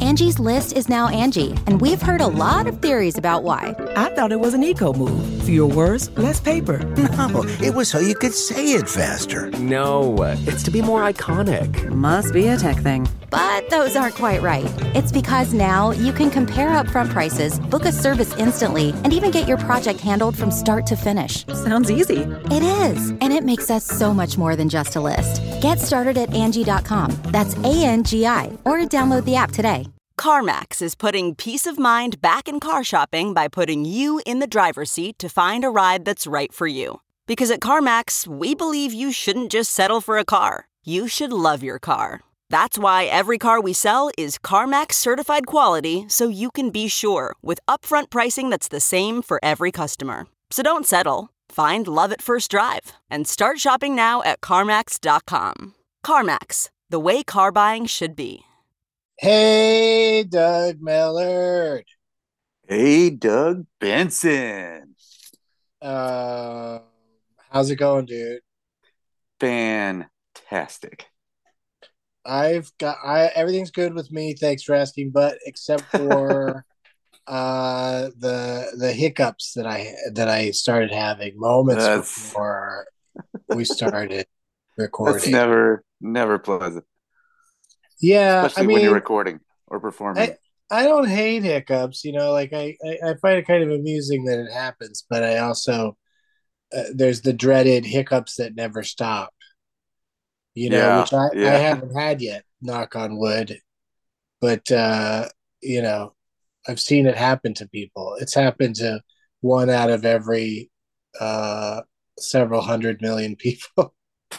Angie's List is now Angie, and we've heard a lot of theories about why. I thought it was an eco move. Fewer words, less paper. No, it was so you could say it faster. No, it's to be more iconic. Must be a tech thing. But those aren't quite right. It's because now you can compare upfront prices, book a service instantly, and even get your project handled from start to finish. Sounds easy. It is, and it makes us so much more than just a list. Get started at Angie.com. That's ANGI, or download the app today. CarMax is putting peace of mind back in car shopping by putting you in the driver's seat to find a ride that's right for you. Because at CarMax, we believe you shouldn't just settle for a car. You should love your car. That's why every car we sell is CarMax certified quality, so you can be sure with upfront pricing that's the same for every customer. So don't settle. Find love at first drive and start shopping now at CarMax.com. CarMax, the way car buying should be. Hey, Doug Mellard. Hey, Doug Benson. How's it going, dude? Fantastic. Everything's good with me. Thanks for asking, but except for the hiccups that I started having moments before we started recording. That's never pleasant. Yeah, especially when you're recording or performing. I don't hate hiccups, like I find it kind of amusing that it happens, but I also there's the dreaded hiccups that never stop. Which I haven't had yet, knock on wood. But, I've seen it happen to people. It's happened to 1 out of every several 100 million people.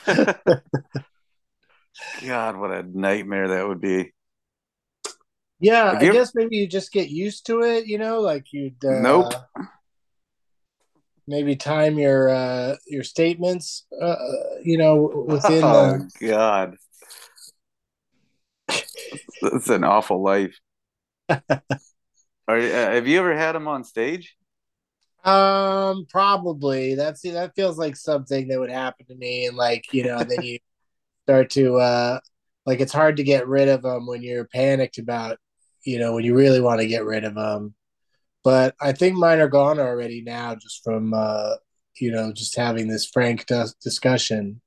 God, what a nightmare that would be. Yeah, I guess maybe you just get used to it, like you'd... Nope. Maybe time your statements, within. Oh God, that's an awful life. Have you ever had them on stage? Probably. That feels like something that would happen to me, and then you start to it's hard to get rid of them when you're panicked about, when you really want to get rid of them. But I think mine are gone already now, just from just having this frank discussion.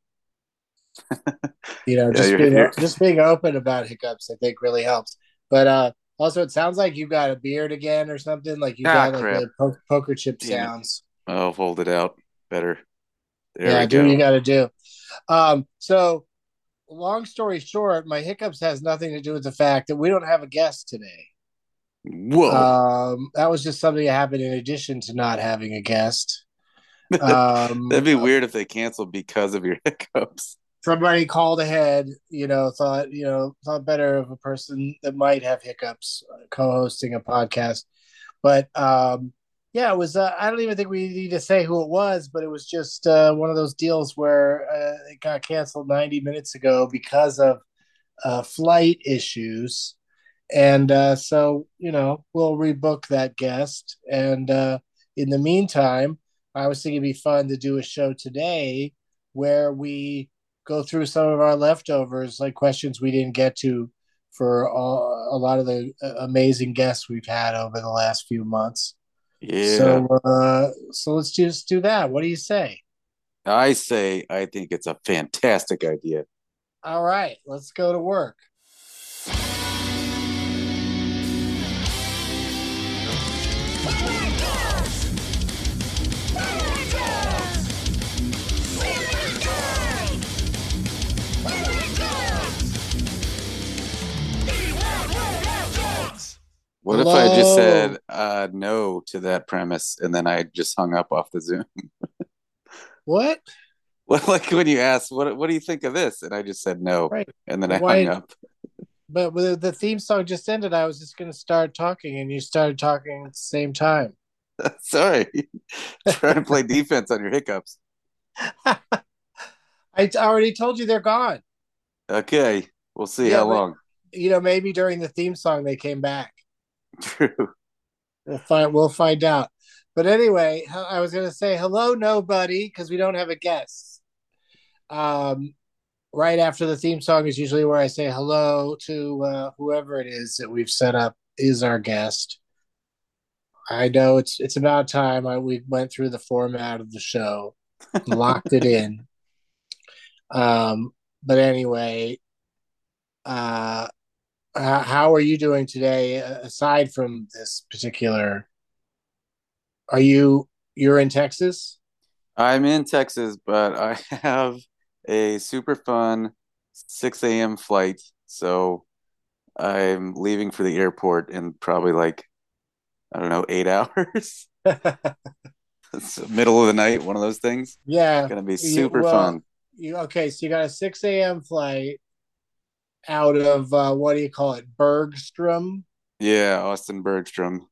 Just being open about hiccups, I think really helps. But also, it sounds like you got a beard again or something. Like you got crap. the poker chip sounds. Oh, hold it out better. Do what you got to do. So, long story short, my hiccups has nothing to do with the fact that we don't have a guest today. Whoa. That was just something that happened in addition to not having a guest. That'd be weird if they canceled because of your hiccups. Somebody called ahead, thought better of a person that might have hiccups co-hosting a podcast. But it was, I don't even think we need to say who it was, but it was just one of those deals where it got canceled 90 minutes ago because of flight issues. And so, we'll rebook that guest. And in the meantime, I was thinking it'd be fun to do a show today where we go through some of our leftovers, like questions we didn't get to for a lot of the amazing guests we've had over the last few months. Yeah. So let's just do that. What do you say? I think it's a fantastic idea. All right, let's go to work. What if I just said no to that premise and then I just hung up off the Zoom? What? Well, like when you asked, what do you think of this? And I just said no. Right. And then I hung up. But with the theme song just ended, I was just going to start talking and you started talking at the same time. Sorry. Trying to play defense on your hiccups. I already told you they're gone. Okay. We'll see how long. Maybe during the theme song they came back. True. We'll find out. But anyway, I was going to say hello, nobody, because we don't have a guest. right after the theme song is usually where I say hello to whoever it is that we've set up is our guest. I know it's about time we went through the format of the show, locked it in. But anyway, uh, how are you doing today? Aside from this particular, you're in Texas? I'm in Texas, but I have a super fun 6 a.m. flight. So I'm leaving for the airport in probably like, I don't know, 8 hours. It's the middle of the night, one of those things. Yeah. Gonna be super Well, fun. okay, so you got a 6 a.m. flight out of what do you call it? Bergstrom, Yeah, Austin Bergstrom.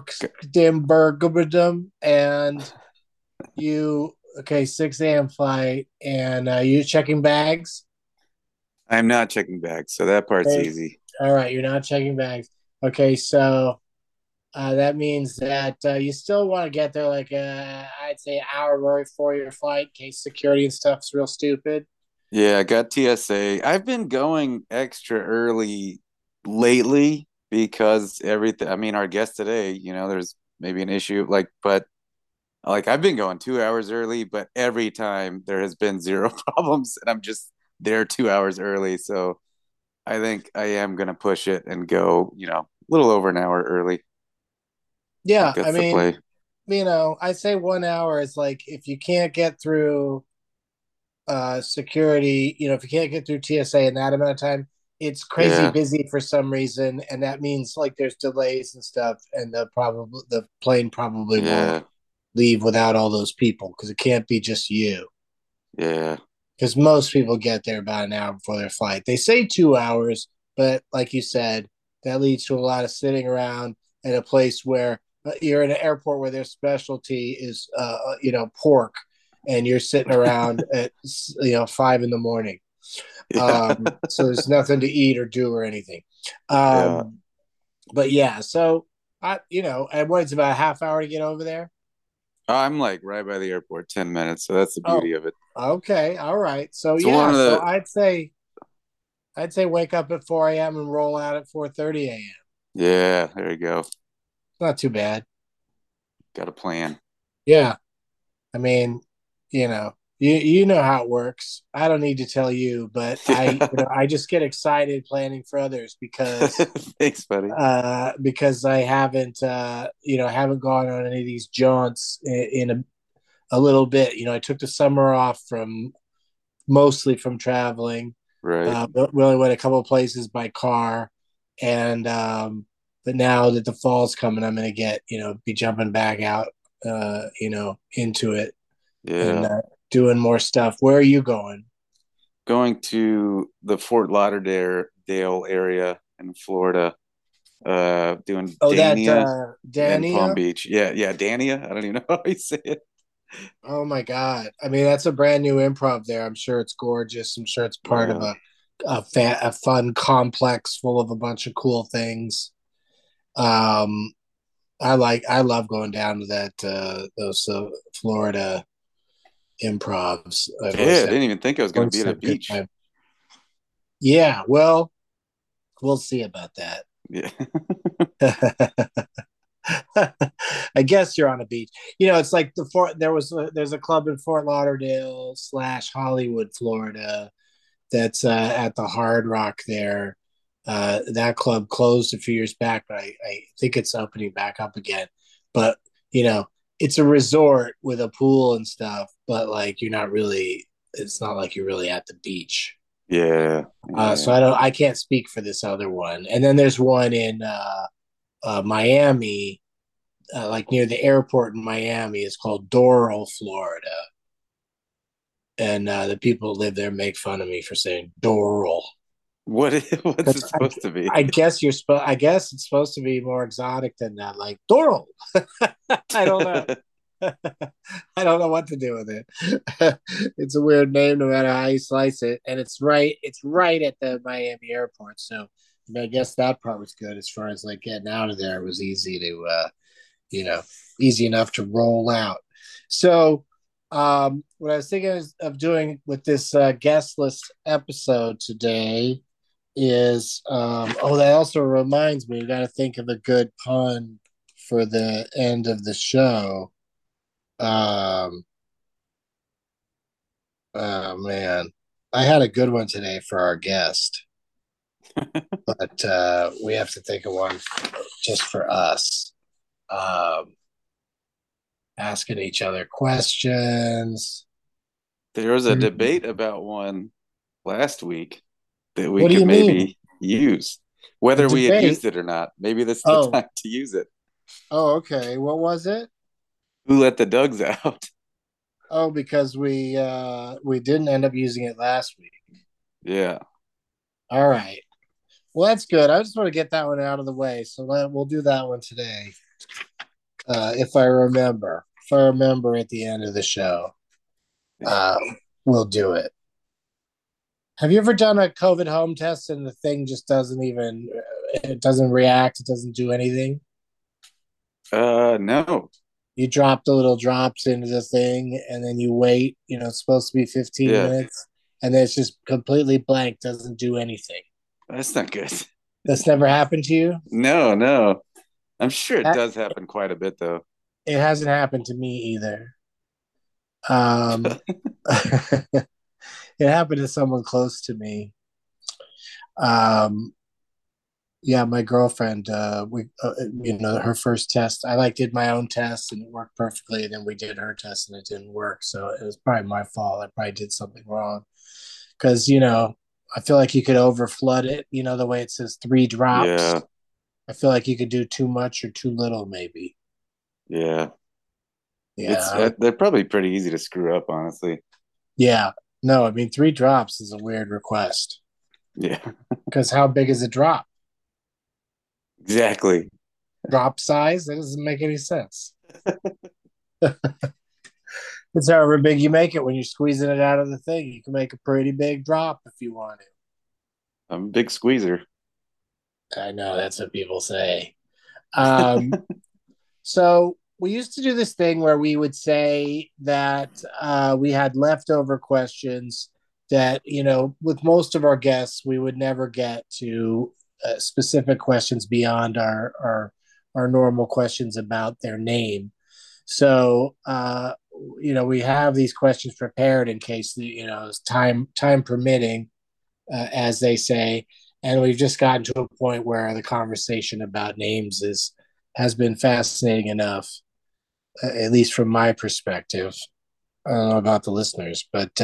Oxdenbergum, and you okay, 6 a.m. flight, and you checking bags? I'm not checking bags, so that part's Okay. easy. All right, you're not checking bags. Okay, so that means that you still want to get there like I'd say an hour before your flight in case security and stuff's real stupid. Yeah, I got TSA. I've been going extra early lately because everything, I mean, our guest today, there's maybe an issue, but like I've been going 2 hours early, but every time there has been zero problems and I'm just there 2 hours early. So I think I am gonna push it and go, a little over an hour early. I think Yeah, I that's the mean, play. I say 1 hour is like if you can't get through security, if you can't get through TSA in that amount of time, it's crazy Yeah, busy for some reason, and that means like there's delays and stuff, and the plane probably won't yeah, leave without all those people because it can't be just you. yeah, Because most people get there about an hour before their flight. They say 2 hours, but like you said, that leads to a lot of sitting around at a place where you're in an airport where their specialty is, pork, and you're sitting around at 5 in the morning. yeah, So there's nothing to eat or do or anything. yeah. But yeah, so and what it's about a half hour to get over there. I'm like right by the airport, 10 minutes. So that's the Oh, beauty of it. okay, all right. So So one yeah, of so the I'd say wake up at 4 a.m. and roll out at 4:30 a.m. Yeah, there you go. Not too bad. Got a plan. Yeah. I mean, you know how it works. I don't need to tell you, but Yeah. I just get excited planning for others Thanks, buddy. because I haven't gone on any of these jaunts in a little bit. I took the summer off from mostly from traveling. Right. We only went a couple of places by car, and but now that the fall's coming, I'm gonna be jumping back out, into it and Yeah. doing more stuff. Where are you going? Going to the Fort Lauderdale area in Florida, doing Oh, that Dania and Palm Dania. Beach. Yeah, yeah, Dania. I don't even know how you say it. Oh my God! I mean, that's a brand new improv there. I'm sure it's gorgeous. I'm sure it's part of Yeah. a fun complex full of a bunch of cool things. Um, I love going down to that those Florida improvs. I've Yeah, always I had didn't even think I was going to always be at a had a good beach. time. Yeah, well, we'll see about that. Yeah. I guess you're on a beach. It's like there's a club in Fort Lauderdale / Hollywood, Florida, that's at the Hard Rock there. That club closed a few years back, but I think it's opening back up again. But it's a resort with a pool and stuff, but like you're not really. It's not like you're really at the beach. Yeah. So Yeah. I can't speak for this other one. And then there's one in Miami, like near the airport in Miami. It's called Doral, Florida, and the people who live there make fun of me for saying Doral. What's it supposed to be? I guess I guess it's supposed to be more exotic than that, like Doral. I don't know. I don't know what to do with it. It's a weird name, no matter how you slice it, and it's right. It's right at the Miami airport, so I guess that part was good as far as like getting out of there. It was easy to, you know, easy enough to roll out. So, What I was thinking of doing with this guest list episode today is oh, that also reminds me, we got to think of a good pun for the end of the show. Um, oh man, I had a good one today for our guest, but we have to think of one just for us. Um, Asking each other questions. There was a debate about one last week that we What do could you mean? maybe use. A Whether we had debate? used it or not. Maybe this is the Oh, time to use it. oh, okay. What was it? Who let the dogs out? Oh, because we didn't end up using it last week. Yeah. All right. Well, that's good. I just want to get that one out of the way. So we'll do that one today. If I remember. If I remember at the end of the show, uh, we'll do it. Have you ever done a COVID home test and the thing just doesn't even, it doesn't react, it doesn't do anything? No. You drop the little drops into the thing and then you wait, it's supposed to be 15 Yeah. minutes, and then it's just completely blank, doesn't do anything. That's not good. That's never happened to you? No, no. I'm sure it That, does happen quite a bit though. it hasn't happened to me either. Um, it happened to someone close to me. Um, yeah, my girlfriend, her first test, I like did my own test and it worked perfectly. And then we did her test and it didn't work. So it was probably my fault. I probably did something wrong because, I feel like you could over flood it, the way it says 3 drops. Yeah. I feel like you could do too much or too little, maybe. Yeah. Yeah. They're probably pretty easy to screw up, honestly. Yeah. No, I mean, 3 drops is a weird request Yeah. because how big is a drop? Exactly. Drop size? That doesn't make any sense. It's however big you make it when you're squeezing it out of the thing. You can make a pretty big drop if you want to. I'm a big squeezer. I know that's what people say. Um, so we used to do this thing where we would say that we had leftover questions that, with most of our guests, we would never get to specific questions beyond our normal questions about their name. So, we have these questions prepared in case time permitting, as they say. And we've just gotten to a point where the conversation about names has been fascinating enough, at least from my perspective. I don't know about the listeners, but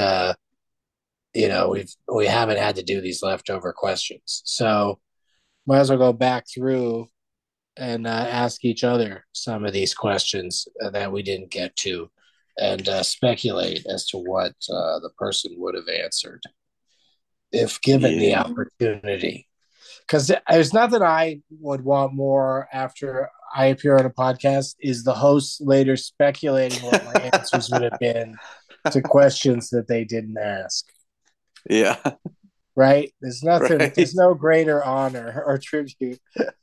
we haven't had to do these leftover questions, so might as well go back through and ask each other some of these questions that we didn't get to, and speculate as to what the person would have answered if given the opportunity. Because there's nothing I would want more after I appear on a podcast is the hosts later speculating what my answers would have been to questions that they didn't ask. Yeah. Right? There's nothing, Right. There's no greater honor or tribute.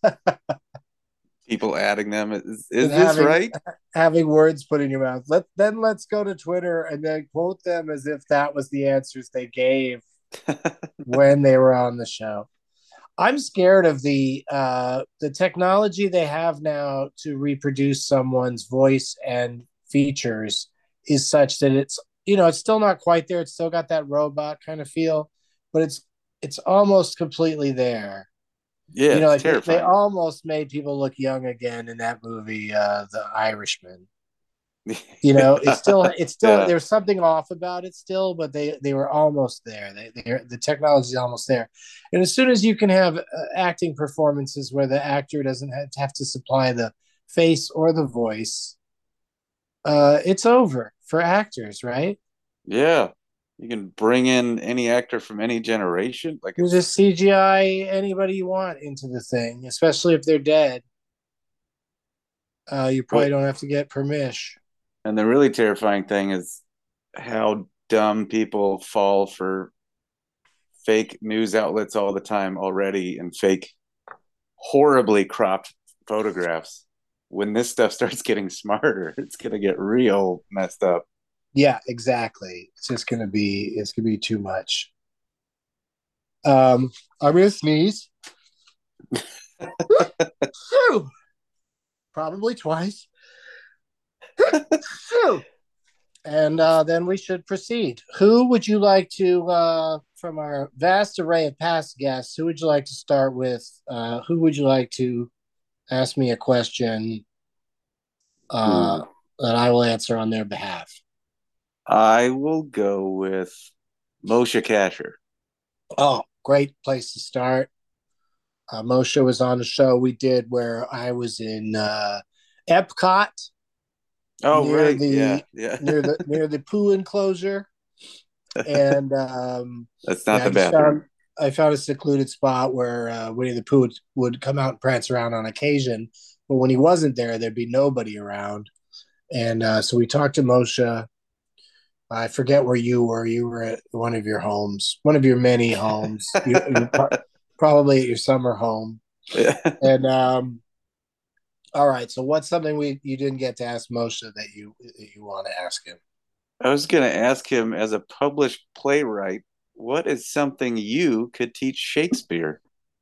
People adding them. Is this right? Having words put in your mouth. Let's go to Twitter and then quote them as if that was the answers they gave when they were on the show. I'm scared of the technology they have now to reproduce someone's voice and features is such that it's still not quite there. It's still got that robot kind of feel, but it's almost completely there. Yeah, it's they terrifying. almost made people look young again in that movie, The Irishman. It's still Yeah. there's something off about it still, but they were almost there. The technology is almost there, and as soon as you can have acting performances where the actor doesn't have to supply the face or the voice, it's over for actors, right? Yeah. You can bring in any actor from any generation. Like You just CGI anybody you want into the thing, especially if they're dead. You probably don't have to get permission. And the really terrifying thing is how dumb people fall for fake news outlets all the time already and fake, horribly cropped photographs. When this stuff starts getting smarter, it's going to get real messed up. Yeah, exactly. It's gonna be too much. I'm gonna sneeze. Phew. Probably twice. Phew. And then we should proceed. Who would you like to, from our vast array of past guests, who would you like to start with? Who would you like to ask me a question uh, Ooh. that I will answer on their behalf? I will go with Moshe Kasher. Oh, great place to start. Moshe was on the show we did where I was in Epcot Oh, near right. Yeah. the Yeah. near the pool enclosure, and That's not yeah, the bathroom. I found a secluded spot where Winnie the Pooh would come out and prance around on occasion, but when he wasn't there, there'd be nobody around, and so we talked to Moshe. I forget where you were. You were at one of your homes, one of your many homes. Probably at your summer home. And all right, so what's something we you didn't get to ask Moshe that you want to ask him? I was going to ask him, as a published playwright, what is something you could teach Shakespeare?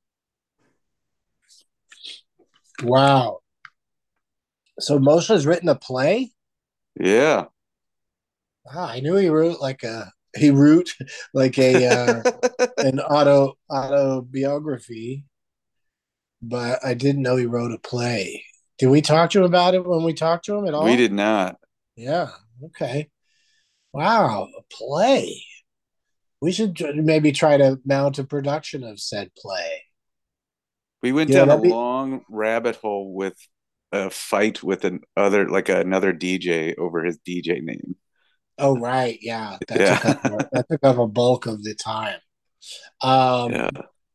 Wow. So Moshe's written a play? Yeah. Wow, I knew he wrote like a an autobiography, but I didn't know he wrote a play. Did we talk to him about it when we talked to him at We all? did not. Yeah. Okay. Wow, a play. We should maybe try to mount a production of said play. We went You know, down a that'd be. long rabbit hole with a fight with another DJ over his DJ name. Oh right, yeah. Yeah. That took up a bulk of the time. Um, Yeah.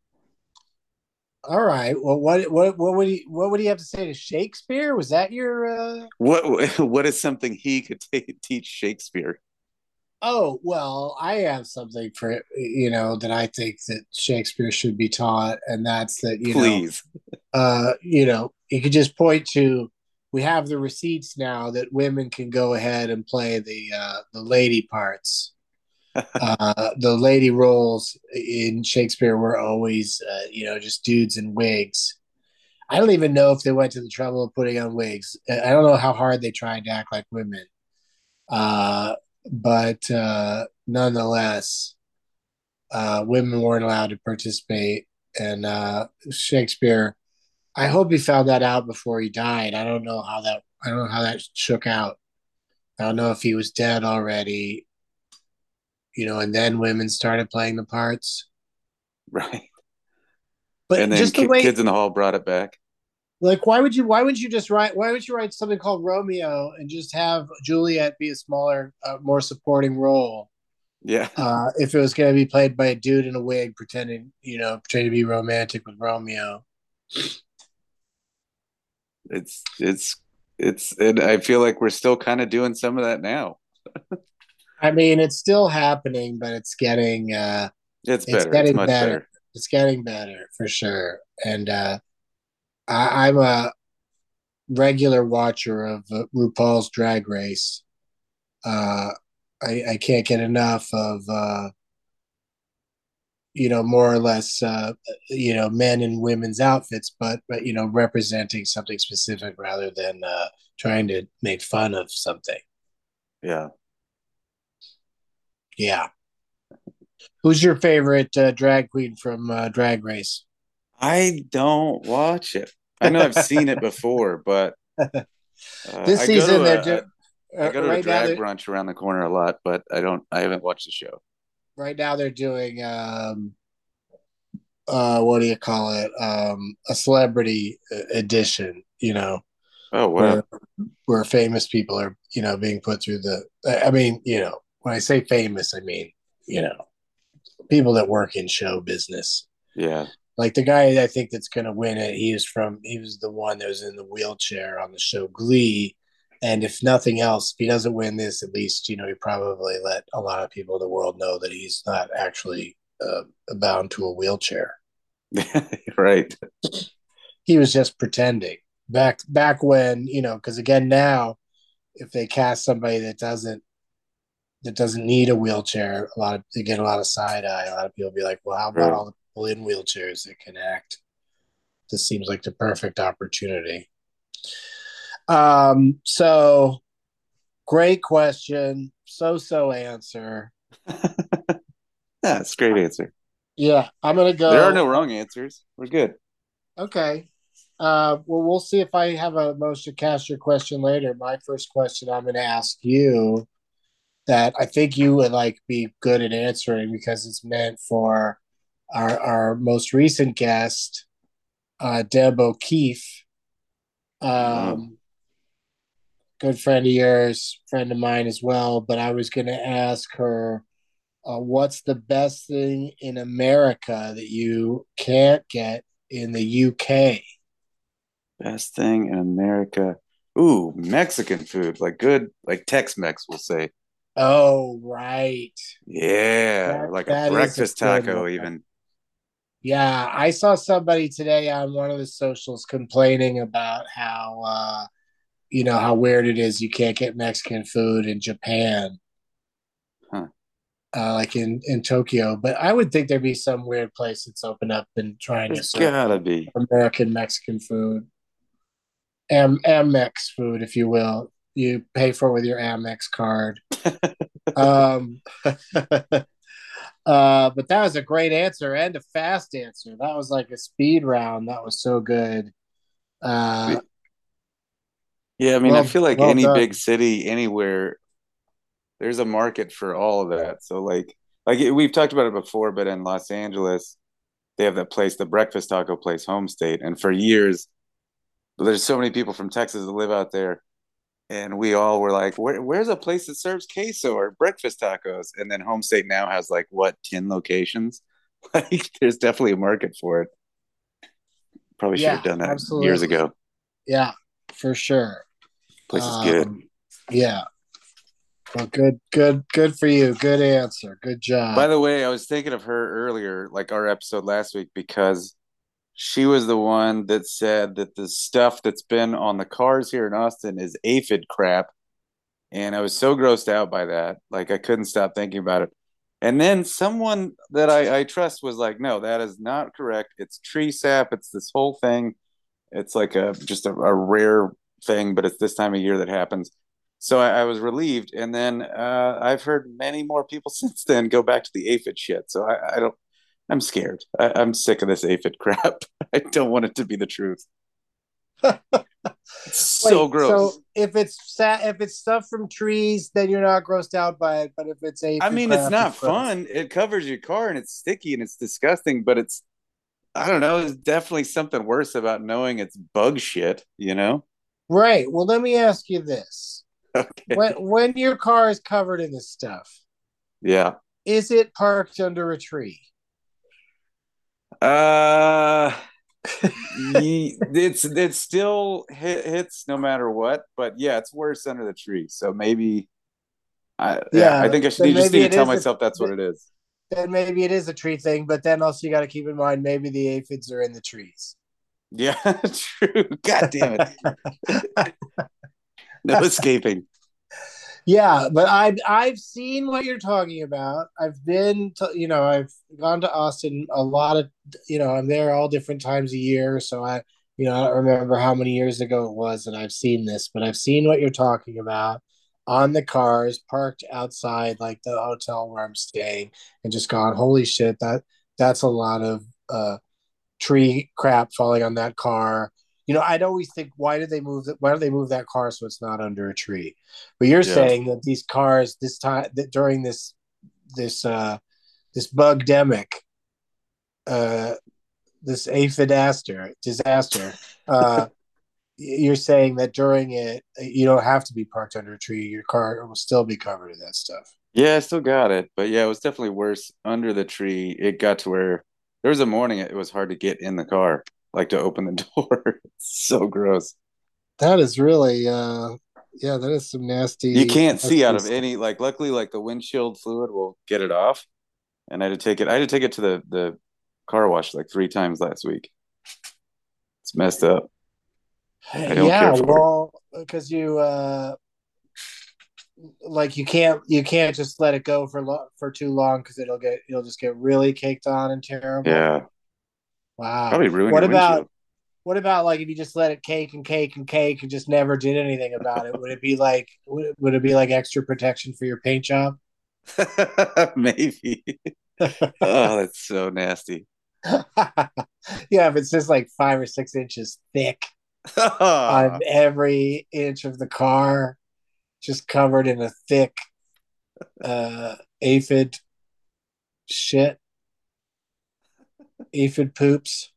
all right. Well, what would he have to say to Shakespeare? Was that your? What is something he could teach Shakespeare? Oh well, I have something for that I think that Shakespeare should be taught, and that's that Please. you could just point to we have the receipts now that women can go ahead and play the lady parts. The lady roles in Shakespeare were always just dudes in wigs. I don't even know if they went to the trouble of putting on wigs. I don't know how hard they tried to act like women. Uh, but nonetheless, women weren't allowed to participate. And Shakespeare, I hope he found that out before he died. I don't know how that shook out. I don't know if he was dead already, and then women started playing the parts. Right. But And then just the way, Kids in the Hall brought it back. like, why would you write something called Romeo and just have Juliet be a smaller, more supporting role? Yeah. If it was going to be played by a dude in a wig pretending to be romantic with Romeo. And I feel like we're still kind of doing some of that now. I mean, it's still happening, but It's it's better. It's getting much better. better. It's getting better for sure. And I'm a regular watcher of RuPaul's Drag Race. Uh, I can't get enough of more or less men in women's outfits, but representing something specific rather than trying to make fun of something. Yeah. Yeah. Who's your favorite drag queen from Drag Race? I don't watch it. I know I've seen it before, but This I go season to they're doing I go to a right now. drag brunch around the corner a lot, but I haven't watched the show. Right now they're doing what do you call it? A celebrity edition. Oh, Where wow. famous people are being put through the. I mean, when I say famous, I mean people that work in show business. Yeah. Like the guy I think that's going to win it, he was the one that was in the wheelchair on the show Glee. And if nothing else, if he doesn't win this, at least, he probably let a lot of people in the world know that he's not actually bound to a wheelchair. Right. He was just pretending back when, because again, now, if they cast somebody that doesn't that doesn't need a wheelchair, they get a lot of side eye. A lot of people be like, well, how about True. all the people in wheelchairs that can act? This seems like the perfect opportunity. So great question. So answer. That's a great answer. Yeah, I'm gonna go. There are no wrong answers. We're good. Okay. Well, we'll see if I have a motion to cast your question later. My first question I'm going to ask you that I think you would like be good at answering because it's meant for our most recent guest, Deb O'Keefe, Oh. good friend of yours, friend of mine as well. But I was going to ask her, what's the best thing in America that you can't get in the UK? Best thing in America. Ooh, Mexican food. Like good, like Tex-Mex, we'll say. Oh, right. Yeah, like a That is a breakfast good taco, one. even. Yeah, I saw somebody today on one of the socials complaining about how how weird it is you can't get Mexican food in Japan, Huh. like in Tokyo. But I would think there'd be some weird place that's opened up and trying to There's serve gotta be. American Mexican food, Amex food, if you will. You pay for it with your Amex card. um, but that was a great answer and a fast answer. That was like a speed round. That was so good. Uh, Yeah, I mean, I well, feel like well any done. big city, anywhere, there's a market for all of that. So like we've talked about it before, but in Los Angeles, they have that place, the breakfast taco place, Home State, and for years, there's so many people from Texas that live out there, and we all were like, where's a place that serves queso or breakfast tacos? And then Home State now has like what, 10 locations? Like there's definitely a market for it. Probably should have Yeah, done that years absolutely. ago. Yeah, for sure. Place is good. Yeah. Well, good for you. Good answer. Good By job. the way, I was thinking of her earlier, like our episode last week, because she was the one that said that the stuff that's been on the cars here in Austin is aphid crap. And I was so grossed out by that. Like I couldn't stop thinking about it. And then someone that I trust was like, no, that is not correct. It's tree sap. It's this whole thing. It's like a rare thing, but it's this time of year that happens. So I was relieved. And then I've heard many more people since then go back to the aphid shit. So I don't, I'm scared. I'm sick of this aphid crap. I don't want it to be the truth. It's so Wait, gross. so if it's stuff from trees, then you're not grossed out by it. But if it's I aphid mean, it's crap, not it's gross. fun. It covers your car and it's sticky and it's disgusting, but it's, I don't know, there's definitely something worse about knowing it's bug shit, you know? Right. Well, let me ask you this: Okay. when your car is covered in this stuff, Yeah. is it parked under a tree? Uh, it's still hits no matter what, but yeah, it's worse under the tree. So maybe I Yeah. think I should Then just need maybe to it tell is myself that's what it is. then maybe it is a tree thing. But then also you got to keep in mind maybe the aphids are in the trees. Yeah, true. God damn it. No escaping. Yeah, but I've seen what you're talking about. I've been to, I've gone to Austin a lot of, I'm there all different times a year. So I don't remember how many years ago it was that I've seen this, but I've seen what you're talking about on the cars parked outside like the hotel where I'm staying and just gone, holy shit, that's a lot of tree crap falling on that car. I'd always think, why do they move that car so it's not under a tree? But you're Yeah. saying that these cars this time that during this this bug demic, uh this aphidaster disaster, you're saying that during it you don't have to be parked under a tree. Your car will still be covered in that stuff. Yeah, I still got it. But yeah, it was definitely worse under the tree. It got to where there was a morning it was hard to get in the car, like to open the door. It's so gross. That is really yeah, that is some You nasty, can't see out nasty of stuff. any, like luckily like the windshield fluid will get it off. And I had to take it to the car wash like 3 times last week. It's messed up. I don't Yeah, care for it. well, because like you can't just let it go for too long because it'll just get really caked on and terrible. Yeah, Wow. probably ruin What your about windshield. what about like if you just let it cake and cake and cake and just never did anything about it? Would it be like extra protection for your paint job? Maybe. Oh, that's so nasty. Yeah, if it's just like 5 or 6 inches thick on every inch of the car, just covered in a thick aphid shit, aphid poops.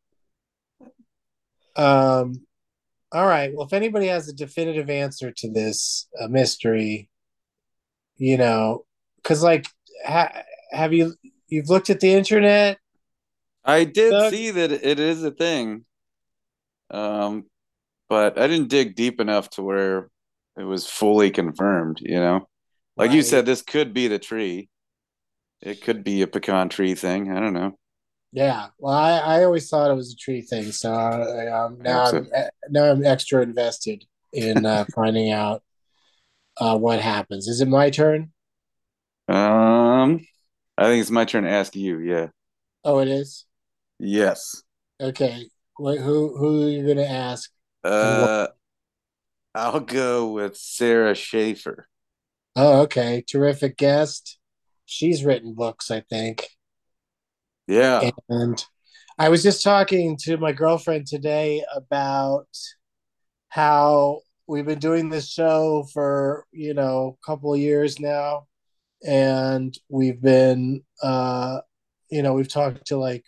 Um, all right. Well, if anybody has a definitive answer to this mystery, you know, because like, have you've looked at the internet, I did Doug? see that it is a thing, um, but I didn't dig deep enough to where it was fully confirmed, you know? Like you Right. said, this could be the tree. It could be a pecan tree thing. I don't know. Yeah. Well, I always thought it was a tree thing, so I hope so. now I'm extra invested in finding out what happens. Is it my turn? Um, I think it's my turn to ask you. Yeah. Oh, it is. Yes. Okay. Who are you going to ask and what? Uh, I'll go with Sarah Schaefer. Oh, okay. Terrific guest. She's written books, I think. Yeah. And I was just talking to my girlfriend today about how we've been doing this show for, a couple of years now. And we've been, we've talked to like,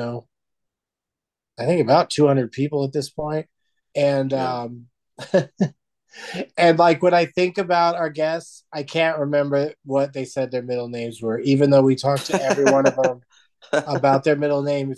I think about 200 people at this point. And, Yeah. and like when I think about our guests, I can't remember what they said their middle names were, even though we talked to every one of them about their middle name.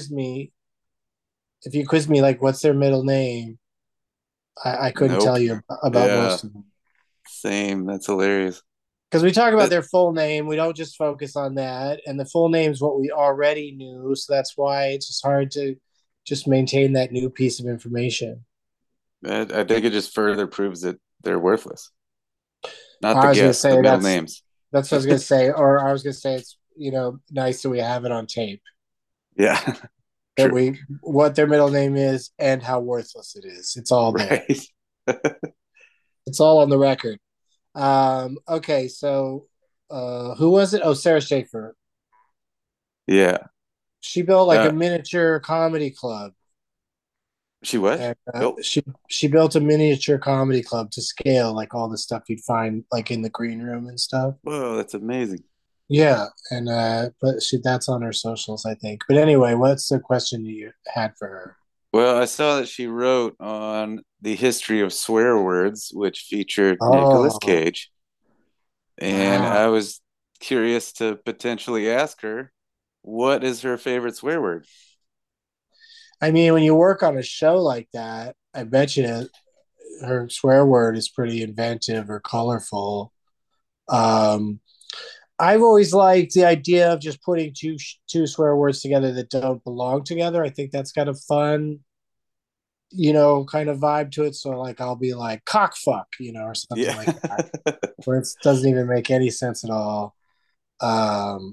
If you quiz me, like what's their middle name, I couldn't tell Nope. you about Yeah. most of them Same. That's hilarious. because we talk about But their full name. We don't just focus on that, and the full name is what we already knew. So that's why it's just hard to just maintain that new piece of information. I think it just further proves that they're worthless. Not the I was going to guess, the say middle names. that's what I was going to say, or I was going to say it's nice that we have it on tape Yeah. that True. we what their middle name is and how worthless it is. It's all there. Right. It's all on the record. Okay, so who was it? Oh, Sarah Schaefer. Yeah. She built like a Uh, miniature comedy club, she what? and Built? she built a miniature comedy club to scale, like all the stuff you'd find like in the green room and stuff. Whoa, that's amazing. Yeah, and but that's on her socials, I think. But anyway, what's the question you had for her? Well, I saw that she wrote on the history of swear words, which featured Nicolas Oh, Cage. And wow. I was curious to potentially ask her, what is her favorite swear word? I mean, when you work on a show like that, I bet you her swear word is pretty inventive or colorful. Um, I've always liked the idea of just putting two swear words together that don't belong together. I think that's got a fun, kind of vibe to it. So like I'll be like cock fuck, or something Yeah. like that, where it doesn't even make any sense at all. Um,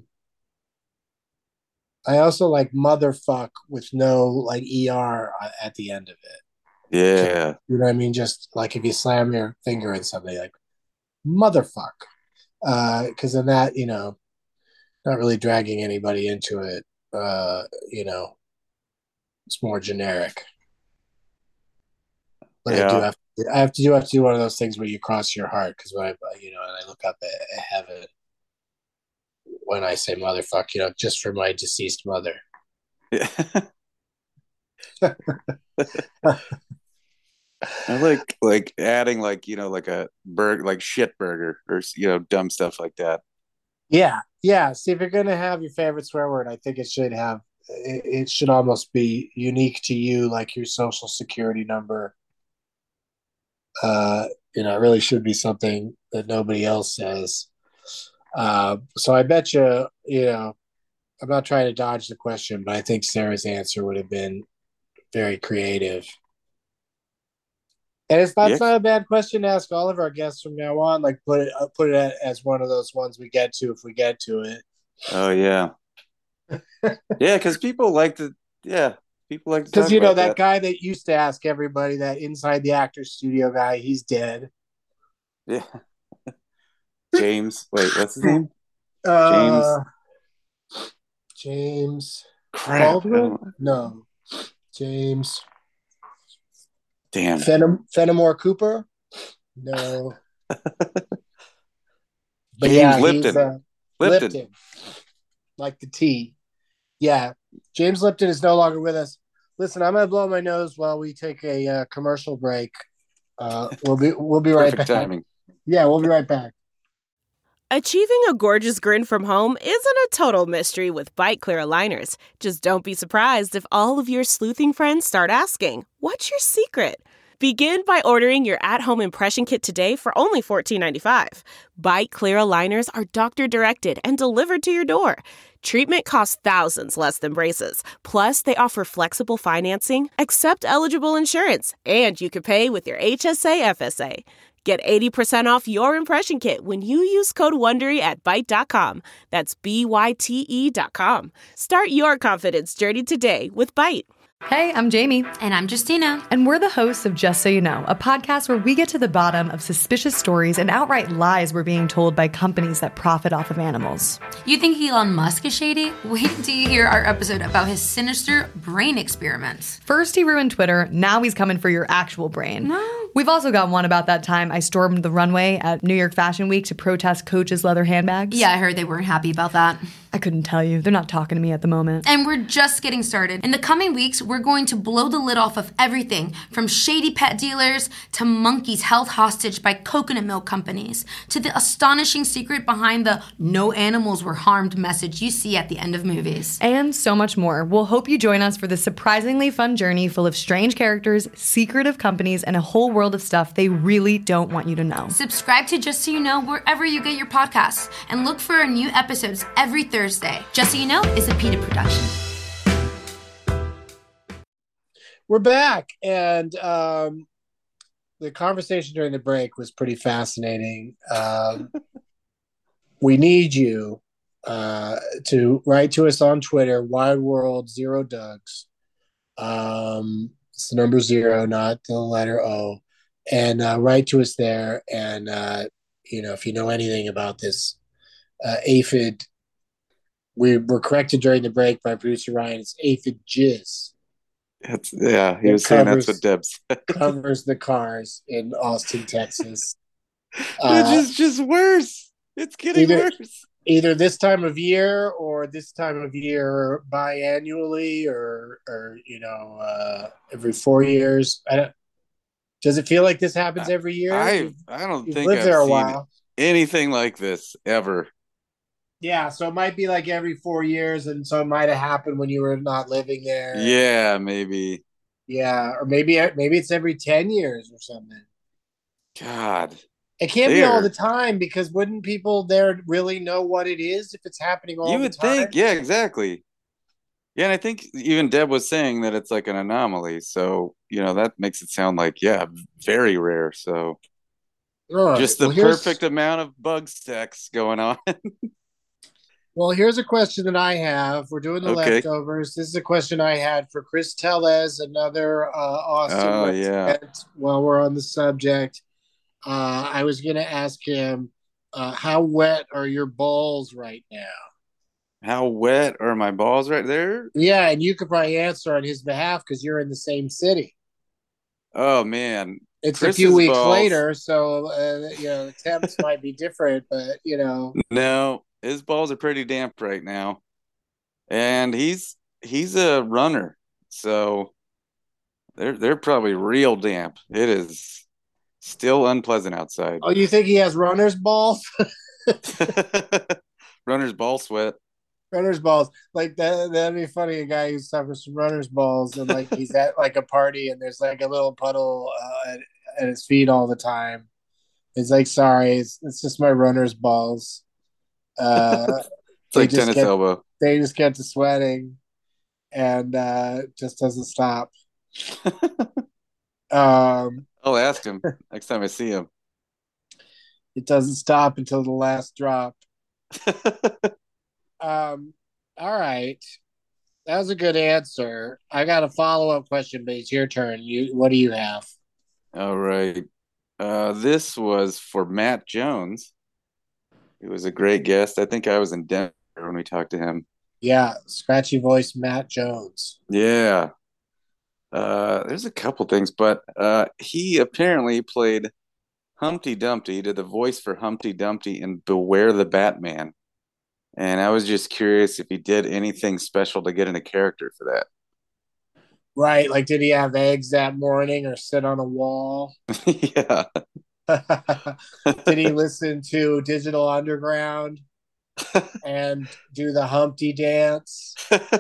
I also like motherfuck with no like er at the end of it. Just, Yeah. you know what I mean? Just like if you slam your finger in something, like motherfuck, because then that not really dragging anybody into it. You know, it's more generic. But Yeah. I have to do one of those things where you cross your heart because when and I look up at heaven when I say motherfuck, just for my deceased mother. Yeah. I like adding like, like a burger, like shit burger or, dumb stuff like that. Yeah, yeah. See, if you're gonna have your favorite swear word, I think it should almost be unique to you, like your social security number. Uh, it really should be something that nobody else says. So I bet you, I'm not trying to dodge the question, but I think Sarah's answer would have been very creative. And it's Yeah. not a bad question to ask all of our guests from now on. Like put it as one of those ones we get to if we get to it. Oh yeah. Yeah, because people like to. Yeah, people like to Because talk about that that. guy that used to ask everybody, that inside the actor's studio guy, he's dead. Yeah. James. Wait, what's his name? James. Uh, James Crap. I Baldwin? don't. No, James Damn. Fenimore Cooper? No, but James yeah, he's Lipton. Lipton. Lipton, like the tea. Yeah, James Lipton is no longer with us. Listen, I'm gonna blow my nose while we take a commercial break. We'll be right Perfect back. timing. Yeah, we'll be right back. Achieving a gorgeous grin from home isn't a total mystery with Bite Clear aligners. Just don't be surprised if all of your sleuthing friends start asking, "What's your secret?" Begin by ordering your at-home impression kit today for only $14.95. Bite Clear aligners are doctor-directed and delivered to your door. Treatment costs thousands less than braces. Plus, they offer flexible financing, accept eligible insurance, and you can pay with your HSA FSA. Get 80% off your impression kit when you use code WONDERY at Byte.com. That's BYTE.com. Start your confidence journey today with Byte. Hey, I'm Jamie. And I'm Justina. And we're the hosts of Just So You Know, a podcast where we get to the bottom of suspicious stories and outright lies we're being told by companies that profit off of animals. You think Elon Musk is shady? Wait till you hear our episode about his sinister brain experiments. First he ruined Twitter, now he's coming for your actual brain. No. We've also got one about that time I stormed the runway at New York Fashion Week to protest Coach's leather handbags. Yeah, I heard they weren't happy about that. I couldn't tell you. They're not talking to me at the moment. And we're just getting started. In the coming weeks, we're going to blow the lid off of everything from shady pet dealers to monkeys held hostage by coconut milk companies to the astonishing secret behind the "no animals were harmed" message you see at the end of movies. And so much more. We'll hope you join us for this surprisingly fun journey full of strange characters, secretive companies, and a whole world of stuff they really don't want you to know. Subscribe to Just So You Know wherever you get your podcasts and look for our new episodes every Thursday. Just So You Know is a PETA production. We're back, and the conversation during the break was pretty fascinating. We need you to write to us on Twitter, Wide World Zero Dugs. It's the number 0, not the letter O, and write to us there. And if you know anything about this aphid, we were corrected during the break by producer Ryan. It's aphid jizz. He was saying that's what Deb said. Covers the cars in Austin, Texas. Which is just worse. It's getting worse. Either this time of year or this time of year biannually or every 4 years. Does it feel like this happens every year? I don't think lived I've there a seen while. anything like this ever. Yeah, so it might be like every 4 years, and so it might have happened when you were not living there. Yeah, maybe. Yeah, or maybe it's every 10 years or something. God. It can't be all the time, because wouldn't people there really know what it is if it's happening all the time? You would think, yeah, exactly. Yeah, and I think even Deb was saying that it's like an anomaly. So, that makes it sound like, very rare. So just the perfect amount of bug sex going on. Well, here's a question that I have. We're doing the leftovers. This is a question I had for Chris Tellez, another Austin resident, while we're on the subject. I was going to ask him, how wet are your balls right now? How wet are my balls right there? Yeah, and you could probably answer on his behalf because you're in the same city. Oh, man. It's Chris's a few weeks later, so, the temps might be different, but, No, his balls are pretty damp right now. And he's a runner, so they're probably real damp. It is still unpleasant outside. Oh, you think he has runner's balls? Runner's ball sweat. Runner's balls. Like that'd be funny. A guy who suffers from runner's balls, and like he's at like a party and there's like a little puddle at his feet all the time. He's like, sorry, it's just my runner's balls. It's like tennis elbow. They just get to sweating and just doesn't stop. I'll ask him next time I see him. It doesn't stop until the last drop. All right. That was a good answer. I got a follow-up question, but it's your turn. What do you have? All right. This was for Matt Jones. He was a great guest. I think I was in Denver when we talked to him. Yeah, scratchy voice Matt Jones. Yeah. There's a couple things, but he apparently played Humpty Dumpty, did the voice for Humpty Dumpty in Beware the Batman. And I was just curious if he did anything special to get into character for that. Right, like did he have eggs that morning or sit on a wall? Yeah. Did he listen to Digital Underground and do the Humpty dance?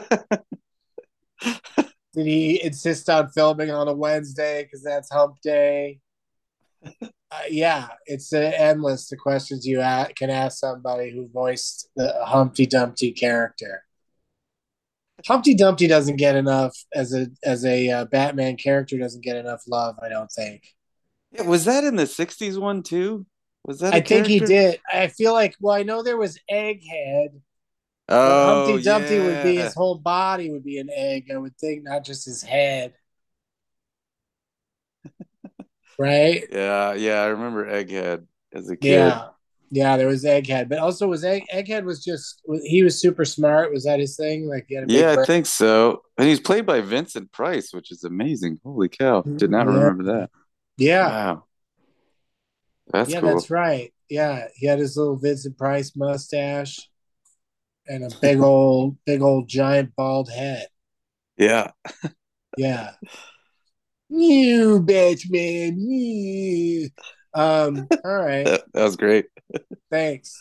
Did he insist on filming on a Wednesday because that's Hump Day? Yeah, it's endless the questions you can ask somebody who voiced the Humpty Dumpty character. Humpty Dumpty doesn't get enough as a Batman character. Doesn't get enough love, I don't think. Yeah, was that in the '60s one too? Was that? I think he did. I feel like. Well, I know there was Egghead. But Oh, Humpty Dumpty would be yeah. his whole body would be an egg. I would think, not just his head. Right? Yeah, I remember Egghead as a kid. Yeah. There was Egghead, but also Egghead was just he was super smart. Was that his thing? Like he had a big I think so. And he's played by Vincent Price, which is amazing. Holy cow! Did not remember that. Yeah. Wow, that's cool. That's right. Yeah, he had his little Vincent Price mustache and a big old giant bald head. Yeah. Yeah. You Batman. You. All right. That was great. Thanks.